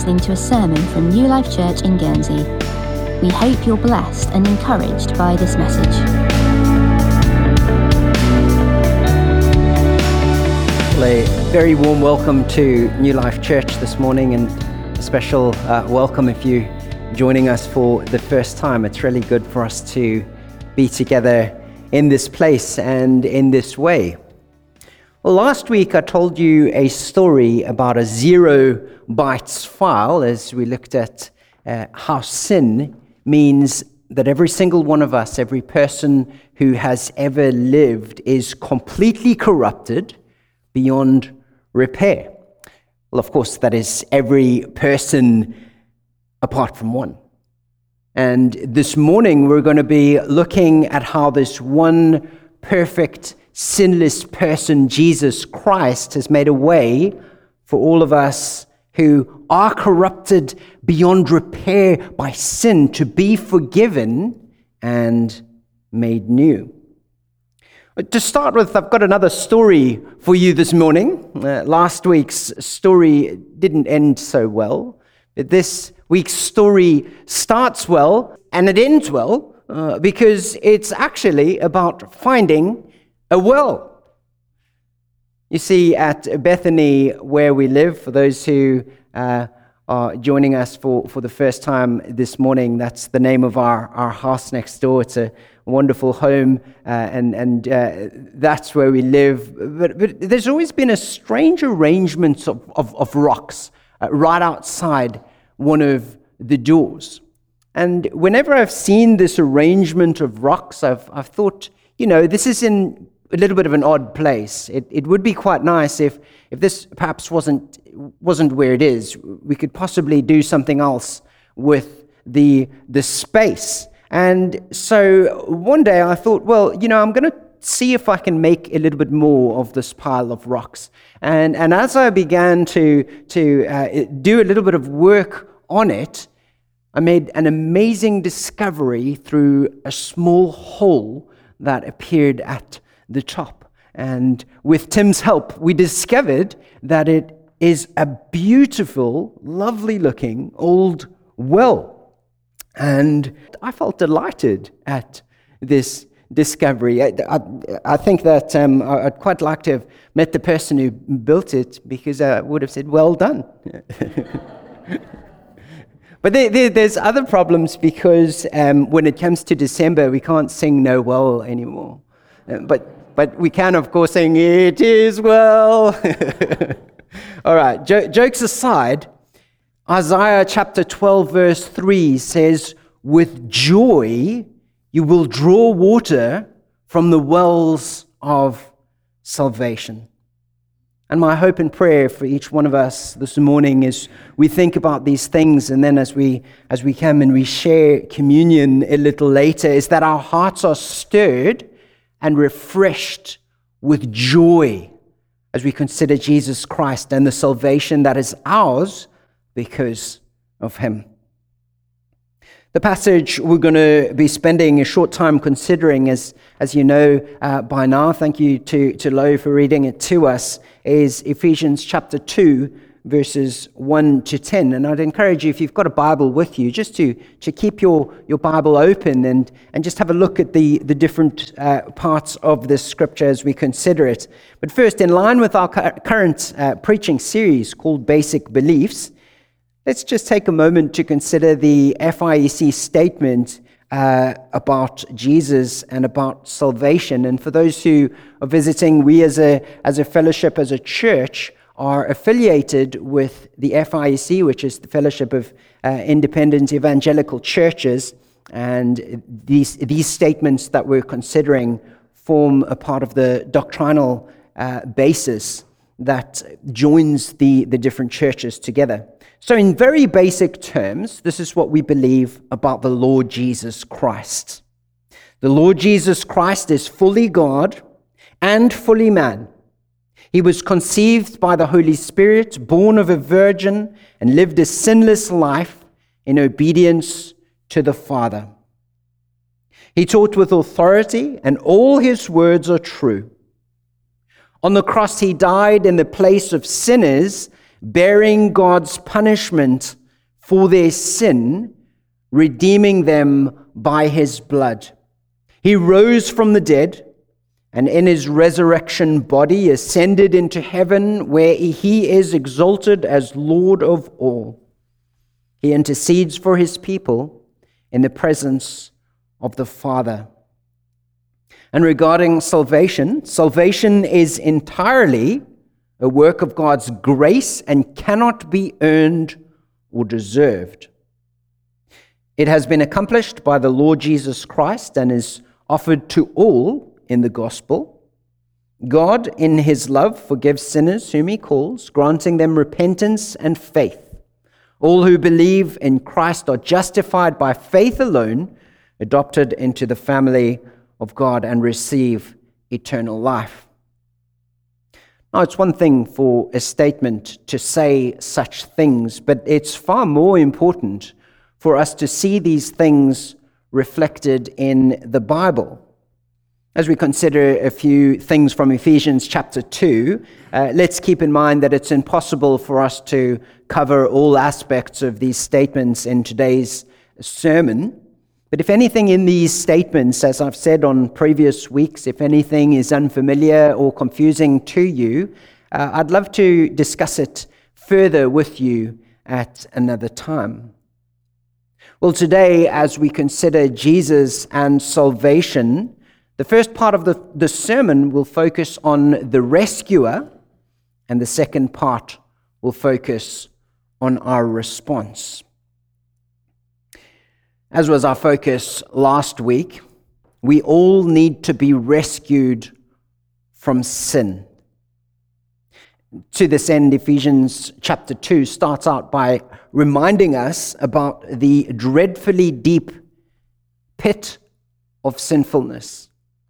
listening to a sermon from New Life Church in Guernsey. We hope you're blessed and encouraged by this message. Well, a very warm welcome to New Life Church this morning, and a special welcome if you're joining us for the first time. It's really good for us to be together in this place and in this way. Well, last week I told you a story about a 0 bytes file as we looked at how sin means that every single one of us, every person who has ever lived, is completely corrupted beyond repair. Well, of course, that is every person apart from one. And this morning we're going to be looking at how this one perfect, sinless person, Jesus Christ, has made a way for all of us who are corrupted beyond repair by sin to be forgiven and made new. To start with, I've got another story for you this morning. Last week's story didn't end so well, but this week's story starts well and it ends well because it's actually about finding a well. You see, at Bethany, where we live, for those who are joining us for the first time this morning, that's the name of our house next door. It's a wonderful home, and that's where we live. But there's always been a strange arrangement of rocks right outside one of the doors. And whenever I've seen this arrangement of rocks, I've thought, this is in a little bit of an odd place. It would be quite nice if this perhaps wasn't where it is. We could possibly do something else with the space. And so one day I thought, well, I'm going to see if I can make a little bit more of this pile of rocks. And as I began to do a little bit of work on it, I made an amazing discovery through a small hole that appeared at the top. And with Tim's help, we discovered that it is a beautiful, lovely looking old well. And I felt delighted at this discovery. I think that I'd quite like to have met the person who built it, because I would have said, well done. But there's other problems, because when it comes to December, we can't sing No Well anymore. But we can, of course, sing It Is Well. All right, jokes aside, Isaiah chapter 12, verse 3 says, with joy you will draw water from the wells of salvation. And my hope and prayer for each one of us this morning is we think about these things, and then as we come and we share communion a little later, is that our hearts are stirred and refreshed with joy as we consider Jesus Christ and the salvation that is ours because of him. The passage we're going to be spending a short time considering, as you know by now, thank you to Lo for reading it to us, is Ephesians chapter 2, verses 1 to 10. And I'd encourage you, if you've got a Bible with you, just to keep your Bible open and just have a look at the different parts of this scripture as we consider it. But first, in line with our current preaching series called Basic Beliefs, let's just take a moment to consider the FIEC statement about Jesus and about salvation. And for those who are visiting, we as a fellowship, as a church, are affiliated with the FIEC, which is the Fellowship of Independent Evangelical Churches. And these statements that we're considering form a part of the doctrinal basis that joins the different churches together. So in very basic terms, this is what we believe about the Lord Jesus Christ. The Lord Jesus Christ is fully God and fully man. He was conceived by the Holy Spirit, born of a virgin, and lived a sinless life in obedience to the Father. He taught with authority, and all his words are true. On the cross, he died in the place of sinners, bearing God's punishment for their sin, redeeming them by his blood. He rose from the dead, and in his resurrection body ascended into heaven, where he is exalted as Lord of all. He intercedes for his people in the presence of the Father. And regarding salvation, salvation is entirely a work of God's grace and cannot be earned or deserved. It has been accomplished by the Lord Jesus Christ and is offered to all in the gospel. God, in his love, forgives sinners whom he calls, granting them repentance and faith. All who believe in Christ are justified by faith alone, adopted into the family of God, and receive eternal life. Now, it's one thing for a statement to say such things, but it's far more important for us to see these things reflected in the Bible. As we consider a few things from Ephesians chapter 2, let's keep in mind that it's impossible for us to cover all aspects of these statements in today's sermon. But if anything in these statements, as I've said on previous weeks, if anything is unfamiliar or confusing to you, I'd love to discuss it further with you at another time. Well, today, as we consider Jesus and salvation, the first part of the sermon will focus on the rescuer, and the second part will focus on our response. As was our focus last week, we all need to be rescued from sin. To this end, Ephesians chapter 2 starts out by reminding us about the dreadfully deep pit of sinfulness,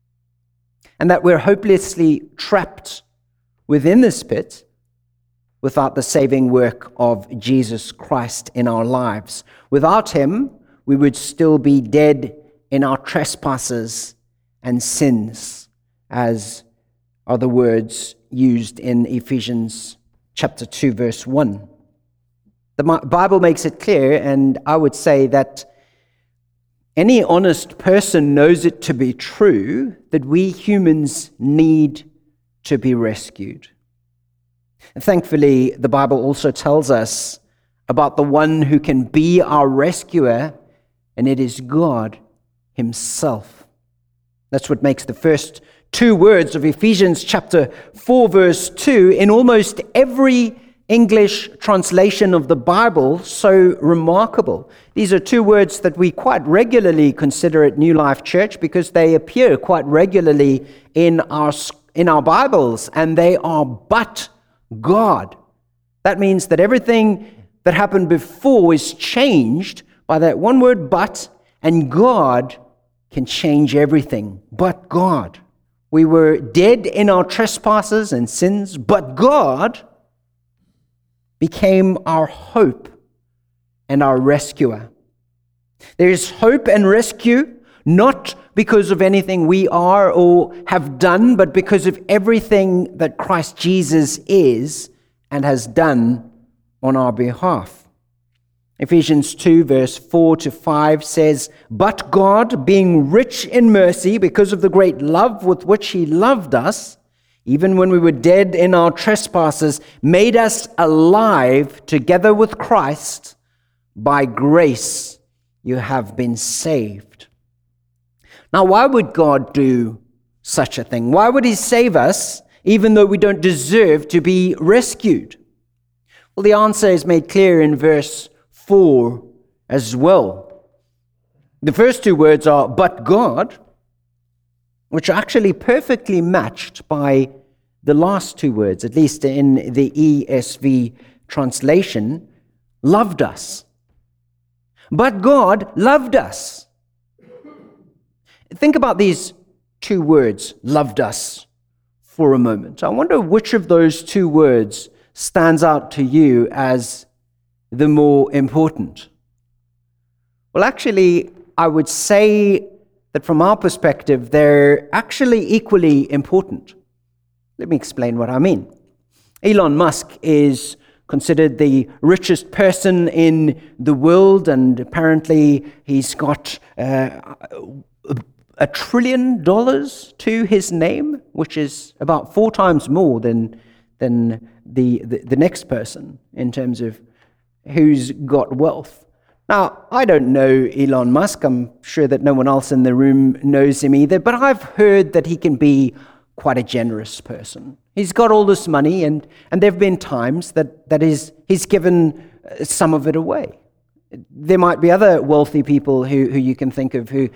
and that we're hopelessly trapped within this pit without the saving work of Jesus Christ in our lives. Without him, we would still be dead in our trespasses and sins, as are the words used in Ephesians chapter 2, verse 1. The Bible makes it clear, and I would say that any honest person knows it to be true, that we humans need to be rescued. And thankfully, the Bible also tells us about the one who can be our rescuer, and it is God himself. That's what makes the first two words of Ephesians chapter 4, verse 2, in almost every English translation of the Bible, so remarkable. These are two words that we quite regularly consider at New Life Church because they appear quite regularly in our Bibles, and they are "but God." That means that everything that happened before is changed by that one word "but," and God can change everything. But God. We were dead in our trespasses and sins, but God became our hope and our rescuer. There is hope and rescue, not because of anything we are or have done, but because of everything that Christ Jesus is and has done on our behalf. Ephesians 2, verse 4 to 5 says, "But God, being rich in mercy, because of the great love with which he loved us, even when we were dead in our trespasses, made us alive together with Christ. By grace you have been saved." Now, why would God do such a thing? Why would he save us, even though we don't deserve to be rescued? Well, the answer is made clear in verse 4 as well. The first two words are "but God," which are actually perfectly matched by the last two words, at least in the ESV translation, "loved us." But God loved us. Think about these two words, "loved us," for a moment. I wonder which of those two words stands out to you as the more important. Well, actually, I would say that from our perspective, they're actually equally important. Let me explain what I mean. Elon Musk is considered the richest person in the world, and apparently he's got $1 trillion to his name, which is about 4 times more than the next person in terms of who's got wealth. Now, I don't know Elon Musk. I'm sure that no one else in the room knows him either, but I've heard that he can be quite a generous person. He's got all this money, and there have been times that he's given some of it away. There might be other wealthy people who you can think of who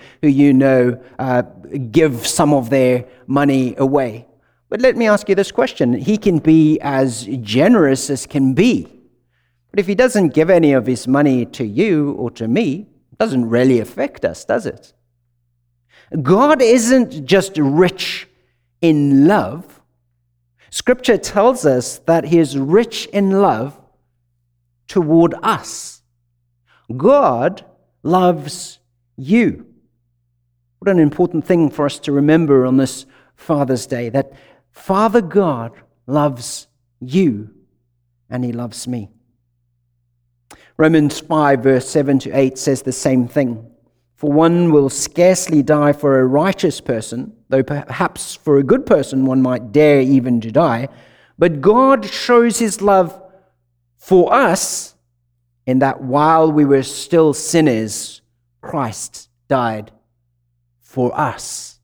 give some of their money away. But let me ask you this question. He can be as generous as can be. But if he doesn't give any of his money to you or to me, it doesn't really affect us, does it? God isn't just rich in love. Scripture tells us that he is rich in love toward us. God loves you. What an important thing for us to remember on this Father's Day, that Father God loves you and he loves me. Romans 5 verse 7 to 8 says the same thing. For one will scarcely die for a righteous person, though perhaps for a good person one might dare even to die. But God shows his love for us in that while we were still sinners, Christ died for us.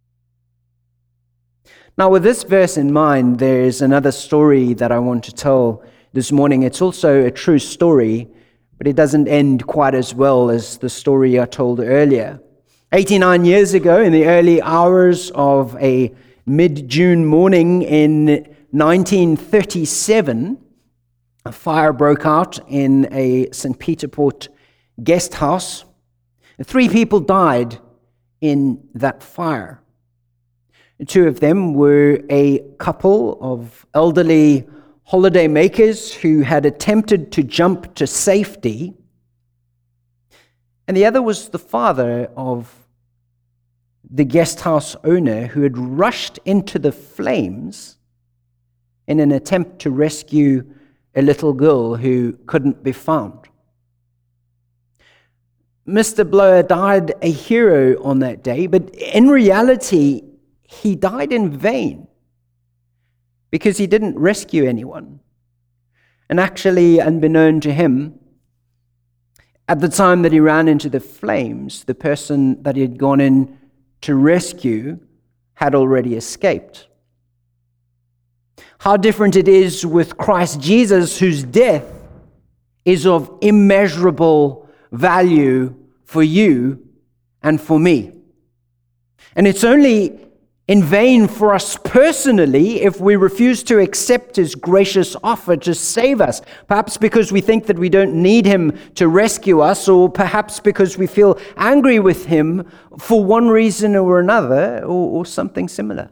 Now, with this verse in mind, there's another story that I want to tell this morning. It's also a true story, but it doesn't end quite as well as the story I told earlier. 89 years ago, in the early hours of a mid-June morning in 1937, a fire broke out in a St. Peter Port guest house. 3 people died in that fire. 2 of them were a couple of elderly holiday makers who had attempted to jump to safety, and the other was the father of the guest house owner who had rushed into the flames in an attempt to rescue a little girl who couldn't be found. Mr. Blower died a hero on that day, but in reality, he died in vain because he didn't rescue anyone. And actually, unbeknown to him, at the time that he ran into the flames, the person that he had gone in to rescue had already escaped. How different it is with Christ Jesus, whose death is of immeasurable value for you and for me. And it's only in vain for us personally if we refuse to accept his gracious offer to save us, perhaps because we think that we don't need him to rescue us, or perhaps because we feel angry with him for one reason or another, or something similar.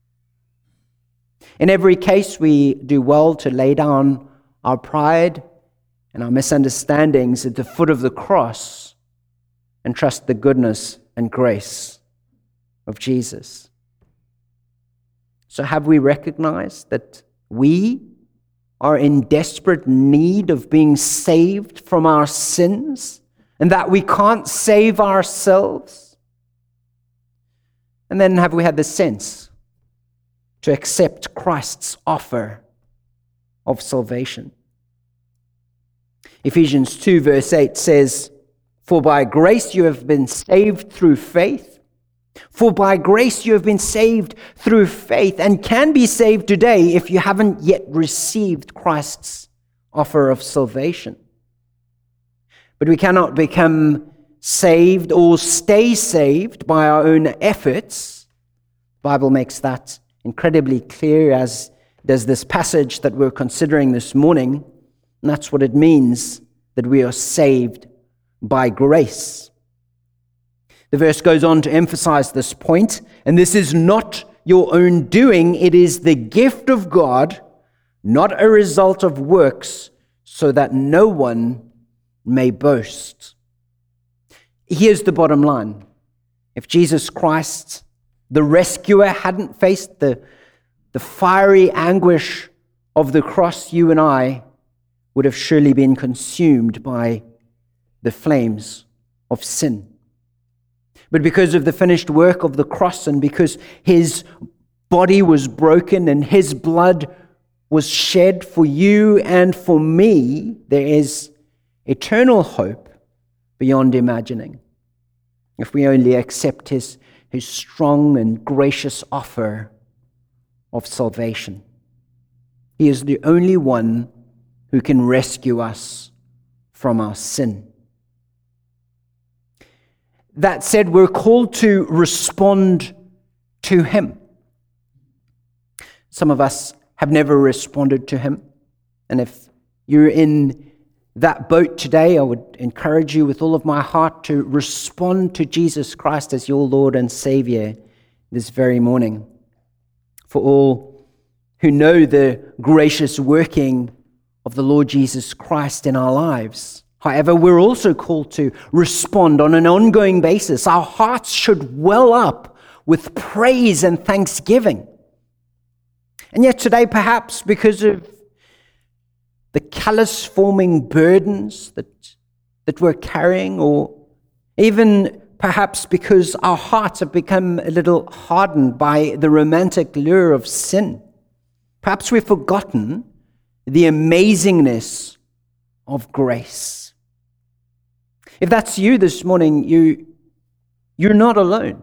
In every case, we do well to lay down our pride and our misunderstandings at the foot of the cross and trust the goodness and grace of Jesus. So have we recognized that we are in desperate need of being saved from our sins and that we can't save ourselves? And then have we had the sense to accept Christ's offer of salvation? Ephesians 2 verse 8 says, "For by grace you have been saved through faith. For by grace you have been saved through faith, and can be saved today if you haven't yet received Christ's offer of salvation." But we cannot become saved or stay saved by our own efforts. The Bible makes that incredibly clear, as does this passage that we're considering this morning. And that's what it means that we are saved by grace. The verse goes on to emphasize this point, and this is not your own doing, it is the gift of God, not a result of works, so that no one may boast. Here's the bottom line. If Jesus Christ, the rescuer, hadn't faced the fiery anguish of the cross, you and I would have surely been consumed by the flames of sin. But because of the finished work of the cross, and because his body was broken and his blood was shed for you and for me, there is eternal hope beyond imagining, if we only accept his strong and gracious offer of salvation. He is the only one who can rescue us from our sin. That said, we're called to respond to him. Some of us have never responded to him. And if you're in that boat today, I would encourage you with all of my heart to respond to Jesus Christ as your Lord and Savior this very morning. For all who know the gracious working of the Lord Jesus Christ in our lives. However, we're also called to respond on an ongoing basis. Our hearts should well up with praise and thanksgiving. And yet today, perhaps because of the callous-forming burdens that we're carrying, or even perhaps because our hearts have become a little hardened by the romantic lure of sin, perhaps we've forgotten the amazingness of grace. If that's you this morning, you're not alone.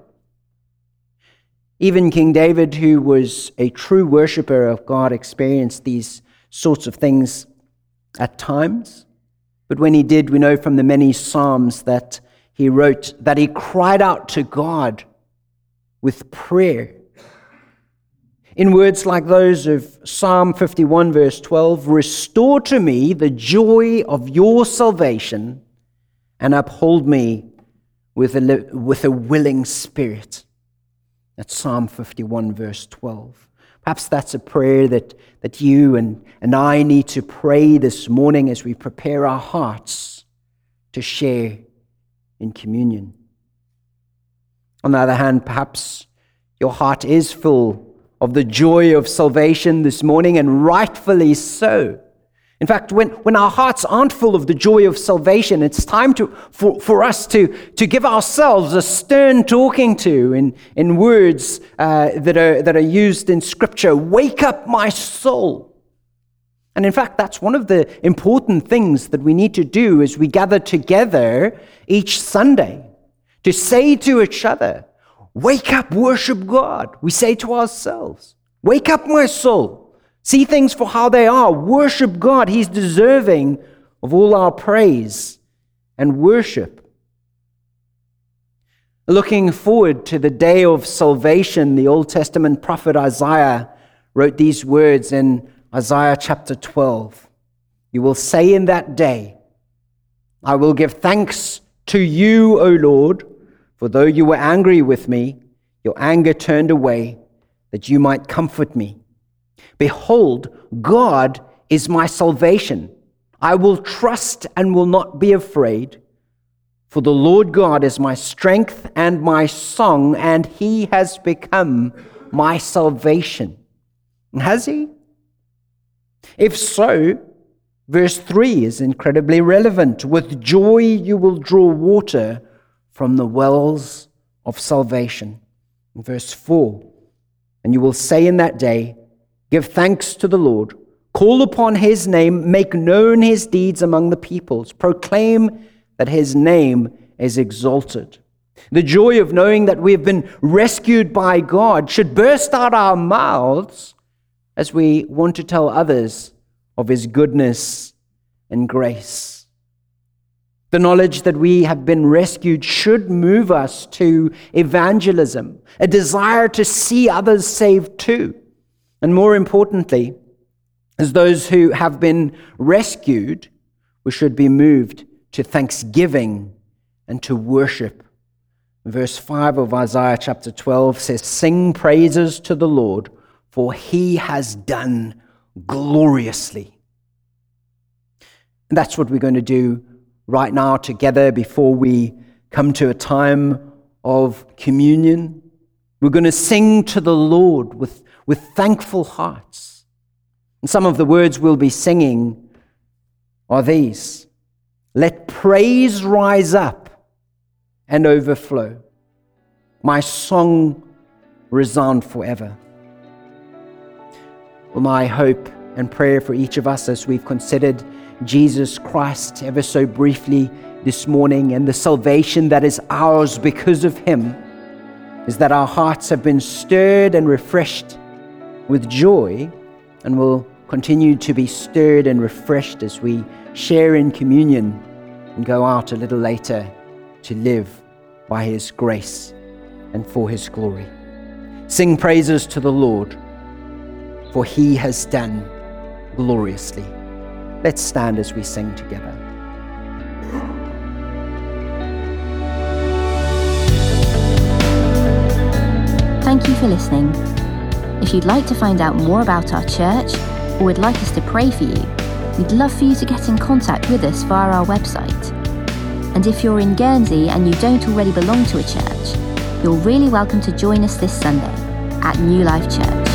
Even King David, who was a true worshiper of God, experienced these sorts of things at times. But when he did, we know from the many Psalms that he wrote that he cried out to God with prayer. In words like those of Psalm 51, verse 12, "Restore to me the joy of your salvation and uphold me with a willing spirit." That's Psalm 51, verse 12. Perhaps that's a prayer that you and I need to pray this morning as we prepare our hearts to share in communion. On the other hand, perhaps your heart is full of the joy of salvation this morning, and rightfully so. In fact, when our hearts aren't full of the joy of salvation, it's time for us to give ourselves a stern talking to in words that are used in Scripture. Wake up, my soul. And in fact, that's one of the important things that we need to do as we gather together each Sunday, to say to each other, wake up, worship God. We say to ourselves, wake up, my soul. See things for how they are. Worship God. He's deserving of all our praise and worship. Looking forward to the day of salvation, the Old Testament prophet Isaiah wrote these words in Isaiah chapter 12. "You will say in that day, I will give thanks to you, O Lord, for though you were angry with me, your anger turned away, that you might comfort me. Behold, God is my salvation. I will trust and will not be afraid. For the Lord God is my strength and my song, and he has become my salvation." Has he? If so, verse 3 is incredibly relevant. "With joy you will draw water from the wells of salvation." In verse 4, "And you will say in that day, give thanks to the Lord, call upon his name, make known his deeds among the peoples, proclaim that his name is exalted." The joy of knowing that we have been rescued by God should burst out our mouths as we want to tell others of his goodness and grace. The knowledge that we have been rescued should move us to evangelism, a desire to see others saved too. And more importantly, as those who have been rescued, we should be moved to thanksgiving and to worship. Verse 5 of Isaiah chapter 12 says, "Sing praises to the Lord, for he has done gloriously." And that's what we're going to do right now together before we come to a time of communion. We're going to sing to the Lord with thankful hearts. And some of the words we'll be singing are these: let praise rise up and overflow, my song resound forever. Well, my hope and prayer for each of us as we've considered Jesus Christ ever so briefly this morning and the salvation that is ours because of him is that our hearts have been stirred and refreshed with joy and will continue to be stirred and refreshed as we share in communion and go out a little later to live by his grace and for his glory. Sing praises to the Lord, for he has done gloriously. Let's stand as we sing together. Thank you for listening. If you'd like to find out more about our church or would like us to pray for you, we'd love for you to get in contact with us via our website. And if you're in Guernsey and you don't already belong to a church, you're really welcome to join us this Sunday at New Life Church.